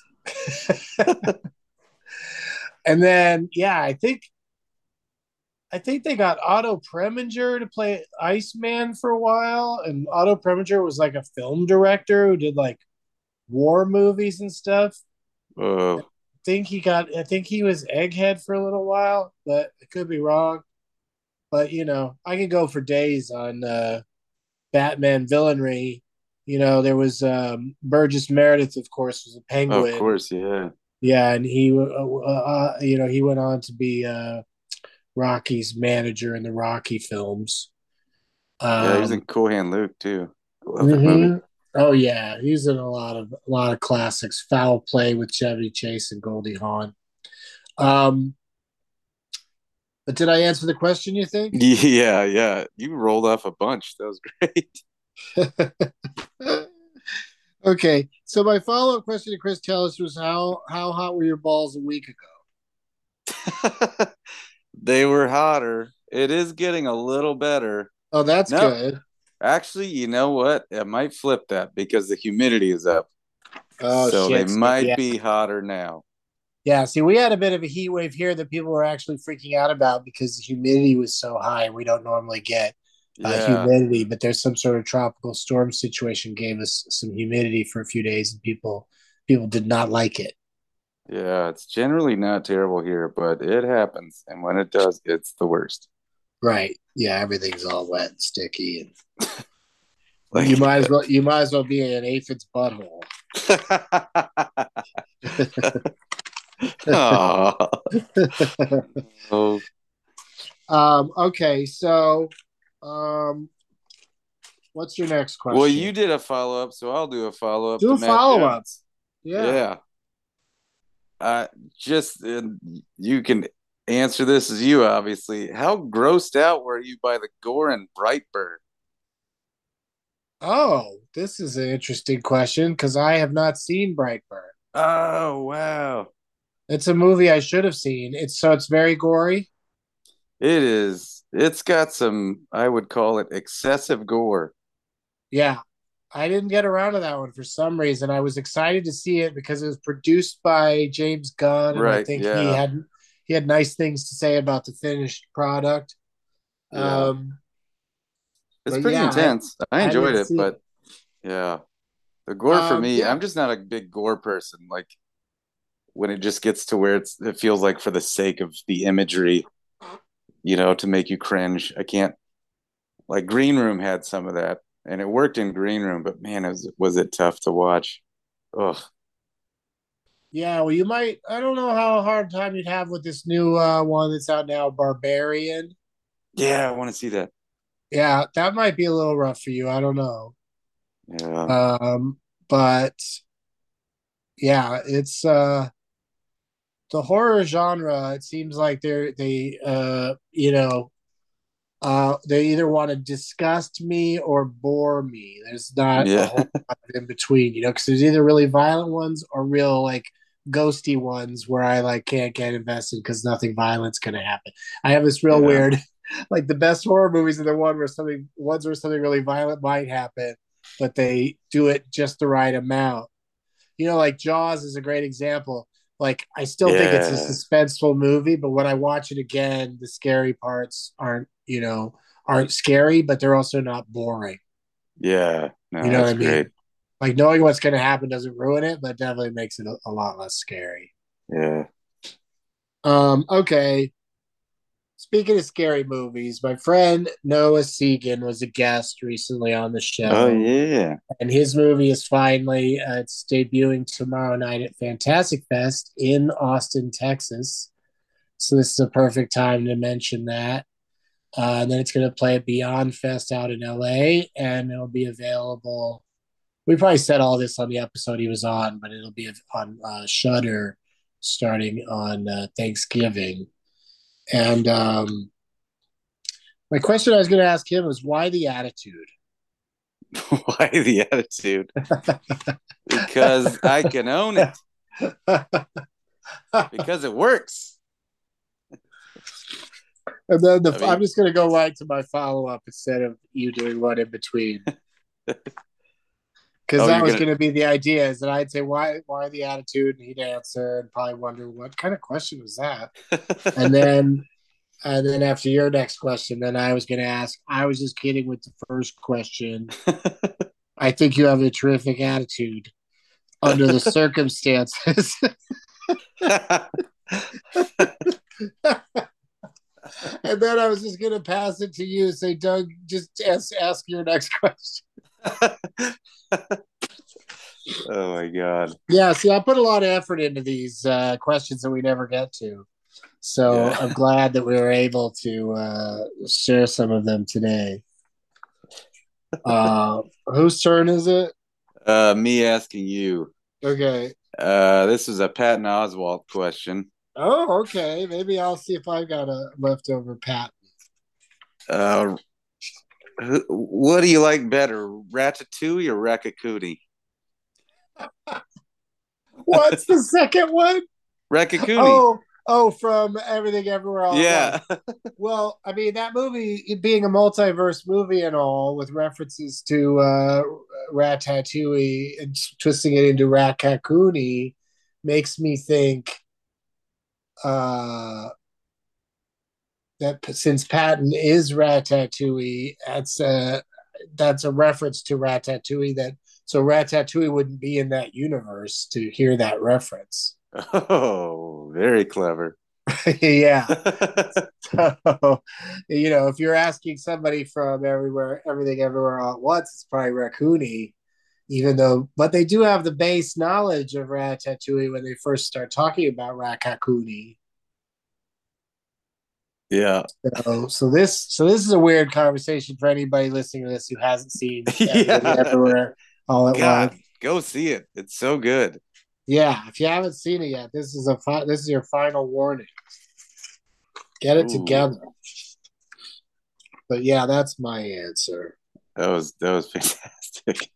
And then I think they got Otto Preminger to play Iceman for a while, and Otto Preminger was like a film director who did like war movies and stuff. Oh. I think he was Egghead for a little while, but I could be wrong. But I could go for days on Batman villainry. There was Burgess Meredith, of course, was a Penguin. Of course, yeah. Yeah, and he he went on to be Rocky's manager in the Rocky films. Yeah, he was in Cool Hand Luke too. Love that movie. Oh yeah, he's in a lot of classics. Foul Play with Chevy Chase and Goldie Hawn. But did I answer the question, you think? Yeah. You rolled off a bunch. That was great. Okay, so my follow-up question to Chris Tellis was how hot were your balls a week ago? They were hotter. It is getting a little better. Oh, that's good. Actually, you know what? It might flip that because the humidity is up. Oh, so they might be hotter now. Yeah, see, we had a bit of a heat wave here that people were actually freaking out about because the humidity was so high. We don't normally get humidity, but there's some sort of tropical storm situation gave us some humidity for a few days, and people did not like it. Yeah, it's generally not terrible here, but it happens, and when it does, it's the worst. Right? Yeah, everything's all wet and sticky, and you might as well be in an aphid's butthole. Oh. Okay, so what's your next question? Well, you did a follow-up, so I'll do a follow-up. Do a follow-up. Yeah. You can answer this as you, obviously. How grossed out were you by the gore in Brightburn? Oh, this is an interesting question because I have not seen Brightburn. Oh, wow. It's a movie I should have seen. It's very gory. It is. It's got some, I would call it excessive gore. Yeah. I didn't get around to that one for some reason. I was excited to see it because it was produced by James Gunn. And I think he had nice things to say about the finished product. Yeah. It's pretty intense. I enjoyed it, but yeah. The gore for me, I'm just not a big gore person. Like when it just gets to where it feels like for the sake of the imagery, to make you cringe. I can't Like Green Room had some of that, and it worked in Green Room, but man, was it tough to watch. Ugh. Yeah, well, you might. I don't know how hard time you'd have with this new one that's out now, Barbarian. Yeah, I want to see that. Yeah, that might be a little rough for you. I don't know. Yeah. But yeah, it's the horror genre. It seems like they either want to disgust me or bore me. There's not a Yeah. whole lot in between, because there's either really violent ones or real like ghosty ones where I like can't get invested because nothing violent's gonna happen. I have this real Yeah. weird, like the best horror movies are the ones where something really violent might happen, but they do it just the right amount. Like Jaws is a great example. Like I still think it's a Yeah. suspenseful movie, but when I watch it again, the scary parts aren't scary, but they're also not boring. Yeah. No, You know what that's I mean? great. Like knowing what's going to happen doesn't ruin it, but definitely makes it a lot less scary. Yeah. Okay. Speaking of scary movies, my friend Noah Segan was a guest recently on the show. Oh yeah. And his movie is finally it's debuting tomorrow night at Fantastic Fest in Austin, Texas. So this is a perfect time to mention that. And then it's going to play at Beyond Fest out in LA, and it'll be available. We probably said all this on the episode he was on, but it'll be on Shudder starting on Thanksgiving. And my question I was going to ask him was, why the attitude? Why the attitude? Because I can own it. Because it works. And then I'm just going to go right to my follow-up instead of you doing one in between. Because that was going to be the idea, is that I'd say, why the attitude? And he'd answer and probably wonder, what kind of question was that? And then after your next question, then I was going to ask, I was just kidding with the first question. I think you have a terrific attitude under the circumstances. And then I was just going to pass it to you. Say, Doug, just ask your next question. Oh my God. Yeah, see, I put a lot of effort into these questions that we never get to. So yeah. I'm glad that we were able to share some of them today. Whose turn is it? Me asking you. Okay. This is a Patton Oswalt question. Oh, okay. Maybe I'll see if I've got a leftover Patton. What do you like better, Ratatouille or Raccacoonie? What's the second one? Raccacoonie. Oh, from Everything Everywhere All at Once. Well, I mean, that movie being a multiverse movie and all, with references to Ratatouille and twisting it into Raccacoonie, makes me think that since Patton is Ratatouille, that's a reference to Ratatouille. So Ratatouille wouldn't be in that universe to hear that reference. Oh, very clever. Yeah. So, if you're asking somebody from Everything Everywhere All at Once, it's probably Raccoonie, but they do have the base knowledge of Ratatouille when they first start talking about Raccacoonie. Yeah. So this is a weird conversation for anybody listening to this who hasn't seen Everywhere All at Once. Go see it. It's so good. Yeah, if you haven't seen it yet, this is your final warning. Get it together. But yeah, that's my answer. That was fantastic.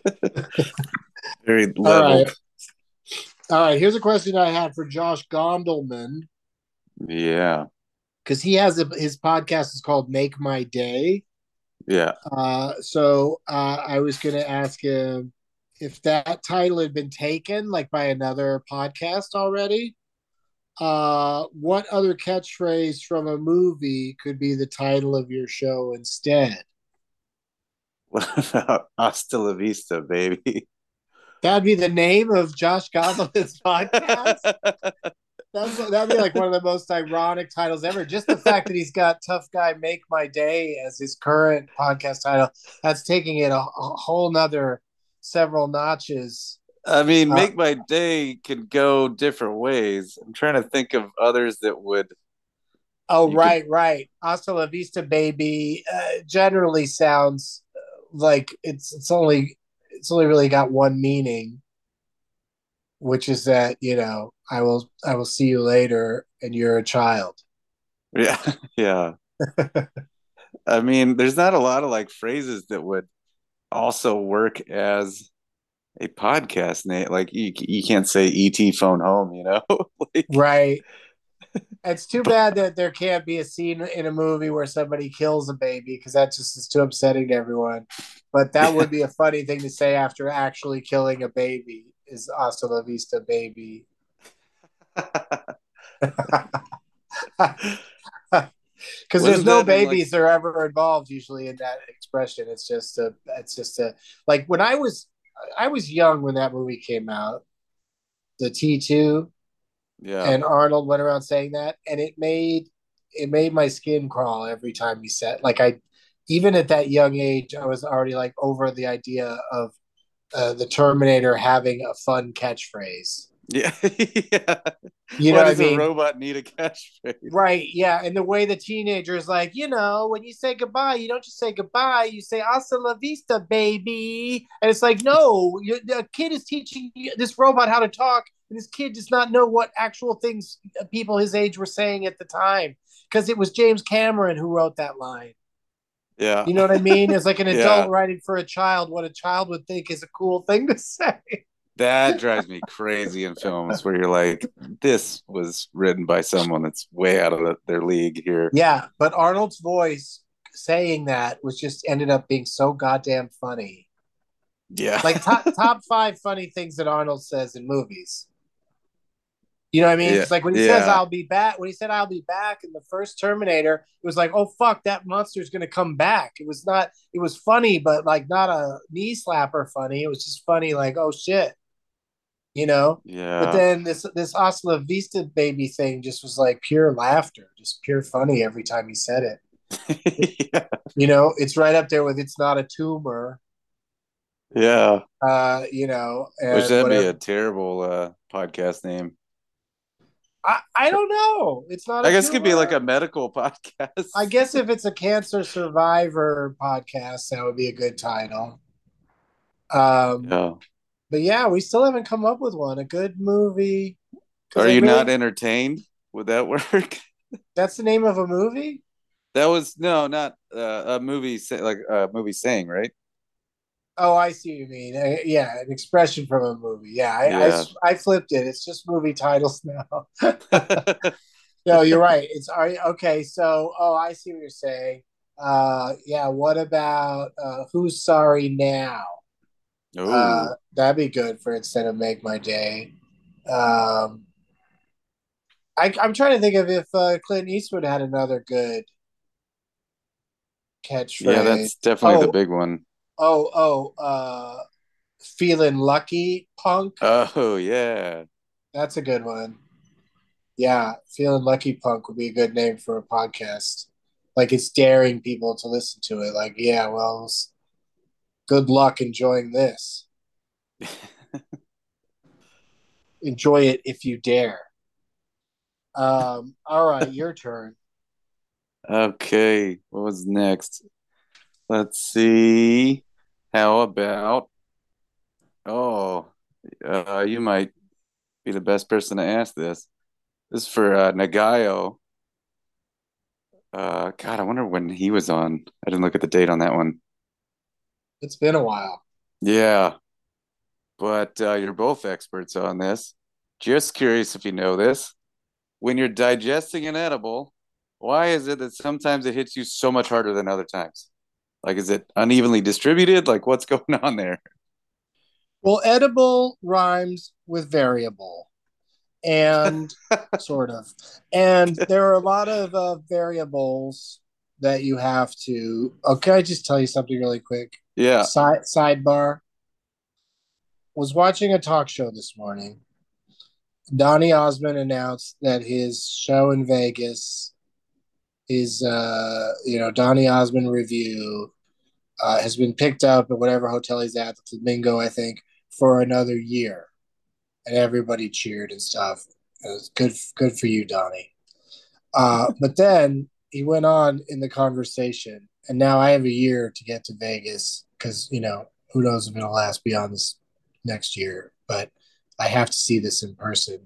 Very level. All right. Here's a question I had for Josh Gondelman. Yeah. Because he has his podcast is called Make My Day. Yeah. So I was going to ask him if that title had been taken like by another podcast already. What other catchphrase from a movie could be the title of your show instead? What about Hasta La Vista, baby? That'd be the name of Josh Gondelman's podcast? That'd be like one of the most ironic titles ever. Just the fact that he's got Tough Guy Make My Day as his current podcast title, that's taking it a whole nother several notches. I mean, Make My Day could go different ways. I'm trying to think of others that would. Oh, right. Hasta la vista, baby. Generally sounds like it's only really got one meaning, which is that I will see you later, and you're a child. Yeah, yeah. I mean, there's not a lot of like phrases that would also work as a podcast name. Like you can't say "ET phone home," like, right. It's too bad that there can't be a scene in a movie where somebody kills a baby, because that just is too upsetting to everyone. But that would be a funny thing to say after actually killing a baby, is "Hasta la vista, baby." Because there's no babies that are ever involved usually in that expression. It's just a like when I was young when that movie came out, the T2. Yeah. And Arnold went around saying that, and it made my skin crawl every time he said. Like, even at that young age, I was already like over the idea of the Terminator having a fun catchphrase. Yeah, yeah. You know what I mean? Does a robot need a catchphrase? Right, yeah. And the way the teenager is like, when you say goodbye, you don't just say goodbye, you say "hasta la vista, baby." And it's like, no, the kid is teaching this robot how to talk, and this kid does not know what actual things people his age were saying at the time, because it was James Cameron who wrote that line. Yeah. You know what I mean? It's like an adult writing for a child what a child would think is a cool thing to say. That drives me crazy in films where you're like, this was written by someone that's way out of their league here. Yeah, but Arnold's voice saying that was just ended up being so goddamn funny. Yeah. Like top 5 funny things that Arnold says in movies. You know what I mean? Yeah. It's like when he says "I'll be back," when he said "I'll be back" in the first Terminator, it was like, oh fuck, that monster's gonna come back. It was funny, but like not a knee slapper funny. It was just funny, like, oh shit. Yeah. But then this "Hasta la vista, baby" thing just was like pure laughter, just pure funny every time he said it. Yeah. It's right up there with "It's not a tumor." Yeah. Which that'd be a terrible podcast name. I don't know. It's not. I guess it could be like a medical podcast. I guess if it's a cancer survivor podcast, that would be a good title. Yeah. But yeah, we still haven't come up with one. A good movie. Are you not entertained? Would that work? That's the name of a movie? That was not a movie like a movie saying, right? Oh, I see what you mean. Yeah, an expression from a movie. Yeah, I flipped it. It's just movie titles now. No, you're right. It's okay. So, I see what you're saying. Yeah. What about Who's Sorry Now? That'd be good for instead of Make My Day. I'm trying to think of if Clint Eastwood had another good catchphrase. Yeah, that's definitely the big one. Feeling Lucky, Punk. Oh, yeah. That's a good one. Yeah, Feeling Lucky, Punk would be a good name for a podcast. Like, it's daring people to listen to it. Like, yeah, well, good luck enjoying this. Enjoy it if you dare. All right, your turn. Okay, what was next? Let's see. How about? You might be the best person to ask this. This is for Nagayo. God, I wonder when he was on. I didn't look at the date on that one. It's been a while. Yeah, but you're both experts on this. Just curious if you know this. When you're digesting an edible, why is it that sometimes it hits you so much harder than other times? Like, is it unevenly distributed? Like, what's going on there? Well, edible rhymes with variable, and sort of. And there are a lot of variables that you have to. Oh, can I just tell you something really quick? Yeah. Sidebar. Was watching a talk show this morning, Donny Osmond announced that his show in Vegas, his Donny Osmond Review, has been picked up at whatever hotel he's at, the Flamingo, I think, for another year, and everybody cheered and stuff. It was good for you, Donny. But then he went on in the conversation, and now I have a year to get to Vegas because who knows if it'll last beyond this next year, but I have to see this in person.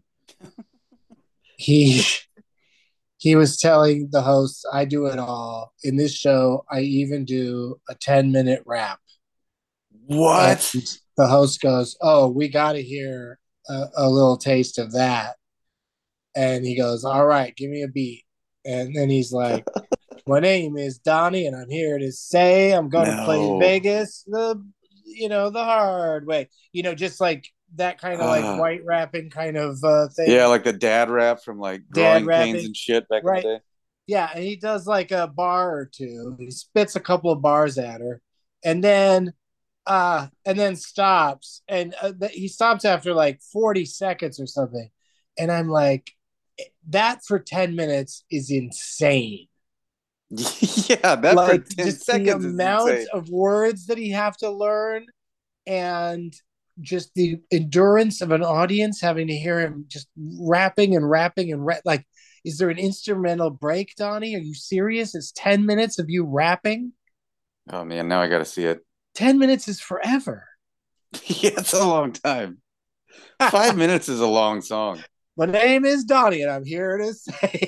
He was telling the hosts, I do it all. In this show, I even do a 10-minute rap. What? And the host goes, oh, we got to hear a little taste of that. And he goes, all right, give me a beat. And then he's like, my name is Donny, and I'm here to say I'm going to play Vegas the hard way. Just like that kind of like white rapping kind of thing. Yeah, like the dad rap from like Growing Pains and shit back in the day. Yeah, and he does like a bar or two. He spits a couple of bars at her, and then stops. And he stops after like 40 seconds or something. And I'm like, that for 10 minutes is insane. Yeah, that like, for 10 seconds the amount of words that he have to learn, and just the endurance of an audience having to hear him just rapping and like, is there an instrumental break, Donny? Are you serious? It's 10 minutes of you rapping? Oh man, now I gotta see it. 10 minutes is forever. Yeah, it's a long time. 5 minutes is a long song. My name is Donny, and I'm here to say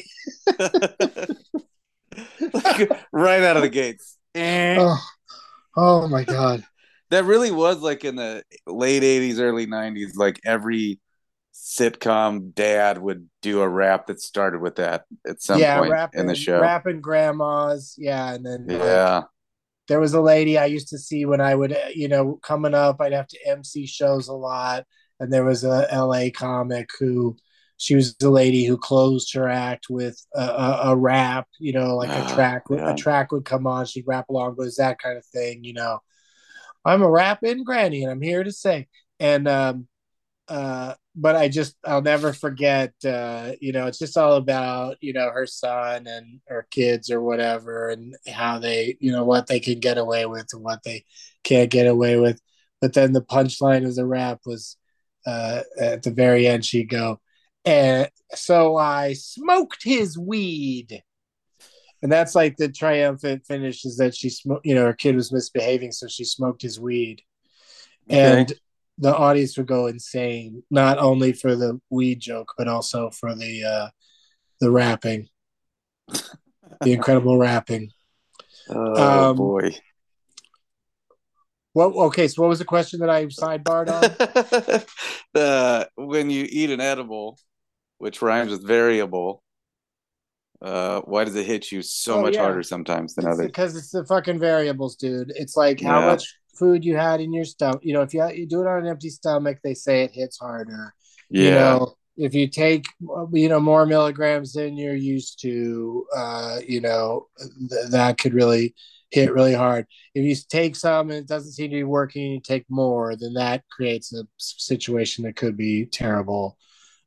like, right out of the gates. Oh my God. That really was like in the late 80s, early 90s, like every sitcom dad would do a rap that started with that at some point in the show. Rapping grandmas. Yeah. And then yeah. There was a lady I used to see when I would, coming up, I'd have to MC shows a lot. And there was a LA comic she was the lady who closed her act with a rap, like a track would come on. She'd rap along, but it's that kind of thing, I'm a rapping granny, and I'm here to say. And but I'll never forget. It's just all about her son and her kids or whatever, and how they, what they can get away with and what they can't get away with. But then the punchline of the rap was at the very end. She'd go, and so I smoked his weed. And that's like the triumphant finish, is that she smoked, her kid was misbehaving, so she smoked his weed. Okay. And the audience would go insane, not only for the weed joke, but also for the rapping, the incredible rapping. Oh, boy. Okay, so what was the question that I sidebarred on? When you eat an edible, which rhymes with variable, why does it hit you so much harder sometimes than others? Because it's the fucking variables, dude. It's like how much food you had in your stomach. If you do it on an empty stomach, they say it hits harder. Yeah. If you take more milligrams than you're used to, that could really hit really hard. If you take some and it doesn't seem to be working, you take more, then that creates a situation that could be terrible.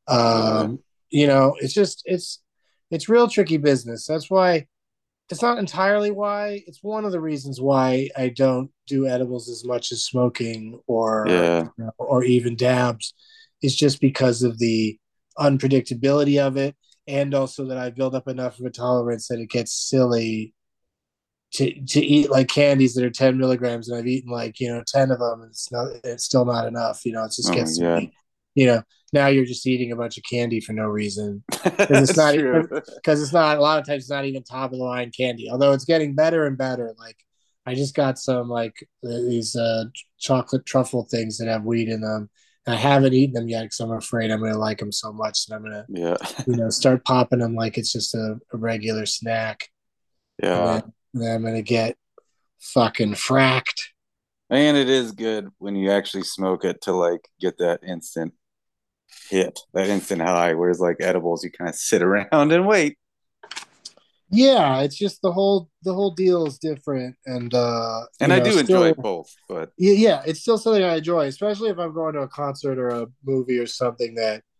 It's real tricky business. That's why it's not entirely why. It's one of the reasons why I don't do edibles as much as smoking or even dabs. It's just because of the unpredictability of it, and also that I build up enough of a tolerance that it gets silly to eat like candies that are 10 milligrams, and I've eaten 10 of them, and it's still not enough. It just gets to me. Now you're just eating a bunch of candy for no reason. Because it's not a lot of times it's not even top of the line candy, although it's getting better and better. Like I just got some these chocolate truffle things that have weed in them. And I haven't eaten them yet because I'm afraid I'm going to like them so much that I'm going to start popping them like it's just a regular snack. Yeah. And then I'm going to get fucking fracked. And it is good when you actually smoke it to get that instant hit, that instant high, whereas edibles you kind of sit around and wait. Yeah, it's just the whole deal is different, and I do enjoy both, but yeah, it's still something I enjoy, especially if I'm going to a concert or a movie or something that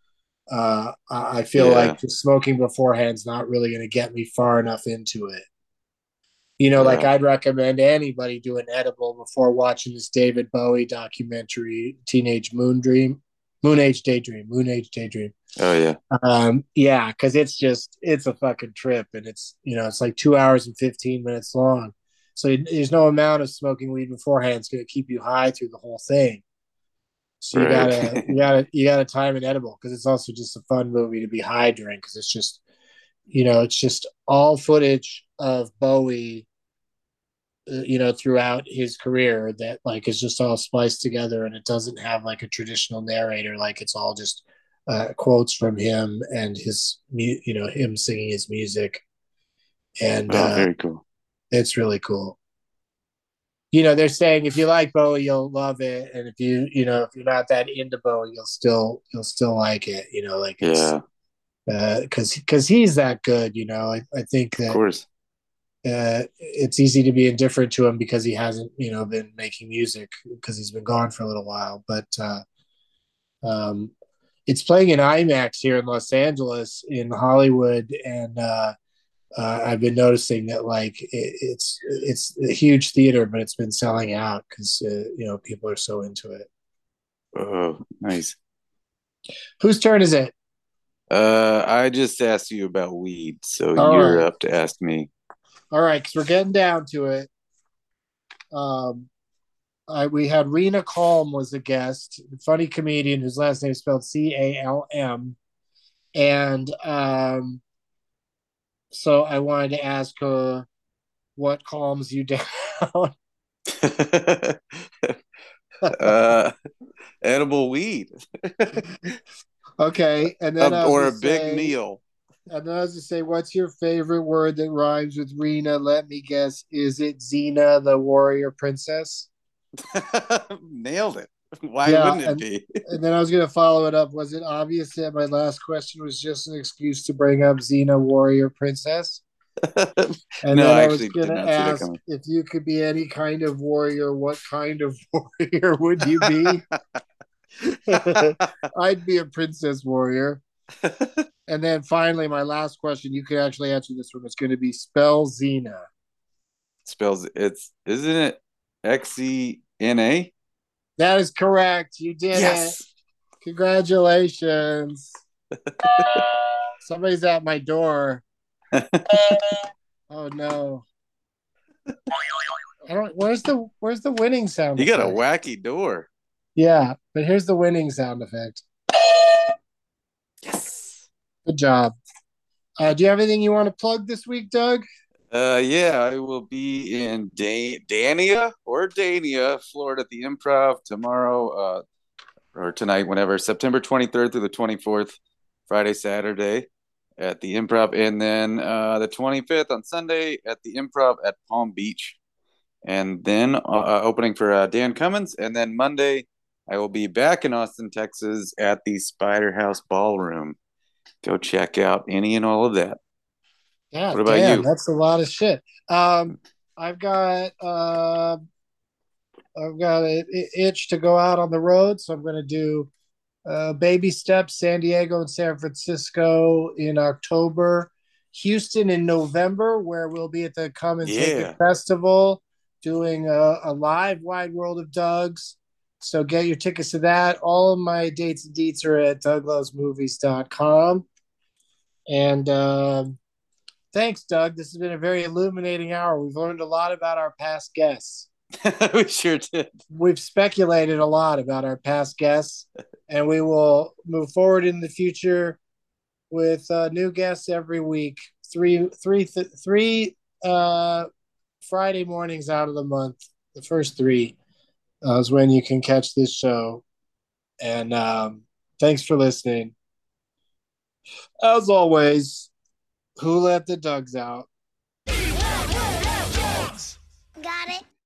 I feel like just smoking beforehand is not really going to get me far enough into it. You know, like I'd recommend anybody do an edible before watching this David Bowie documentary, Moon Age Daydream. Oh yeah. Yeah, because it's a fucking trip, and it's it's like 2 hours and 15 minutes long. So there's no amount of smoking weed beforehand is going to keep you high through the whole thing. So you gotta time an edible, because it's also just a fun movie to be high during, because it's just it's just all footage of Bowie throughout his career that like is just all spliced together, and it doesn't have like a traditional narrator. Like it's all just quotes from him and his him singing his music, and very cool. It's really cool. They're saying if you like Bowie, you'll love it, and if if you're not that into Bowie, you'll still like it. Because he's that good. I think that, of course, it's easy to be indifferent to him because he hasn't been making music, because he's been gone for a little while. But it's playing in IMAX here in Los Angeles, in Hollywood, and I've been noticing that like it's a huge theater, but it's been selling out because people are so into it. Oh, nice. Whose turn is it? I just asked you about weed, so you're up to ask me. All right, because we're getting down to it. We had Rena Calm was a guest, a funny comedian whose last name is spelled Calm, and so I wanted to ask her what calms you down. Edible weed. Okay, and then or a big meal. And then I was to say, what's your favorite word that rhymes with Rena? Let me guess. Is it Xena, the warrior princess? Nailed it. Why wouldn't it be? And then I was going to follow it up. Was it obvious that my last question was just an excuse to bring up Xena, warrior princess? And then I was going to ask, if you could be any kind of warrior, what kind of warrior would you be? I'd be a princess warrior. And then finally, my last question, you could actually answer this one. It's going to be spell Xena. Isn't it Xena? That is correct. You did it. Congratulations. Somebody's at my door. Oh no. Where's the winning sound effect? You got a wacky door. Yeah, but here's the winning sound effect. Yes. Good job. Do you have anything you want to plug this week, Doug? Yeah, I will be in Dania, Florida at the Improv tomorrow, or tonight, whenever, September 23rd through the 24th, Friday, Saturday at the Improv, and then the 25th on Sunday at the Improv at Palm Beach, and then opening for Dan Cummins, and then Monday I will be back in Austin, Texas at the Spider House Ballroom. Go check out any and all of that. Yeah, what about you? That's a lot of shit. I've got an itch to go out on the road, so I'm going to do baby steps: San Diego and San Francisco in October, Houston in November, where we'll be at the Come and Take It Festival doing a live Wide World of Doug's. So get your tickets to that. All of my dates and deets are at douglovesmovies.com. And thanks, Doug. This has been a very illuminating hour. We've learned a lot about our past guests. We sure did. We've speculated a lot about our past guests, and we will move forward in the future with new guests every week. Three Friday mornings out of the month. The first three is when you can catch this show. And thanks for listening. As always, who let the Dougs out? Got it.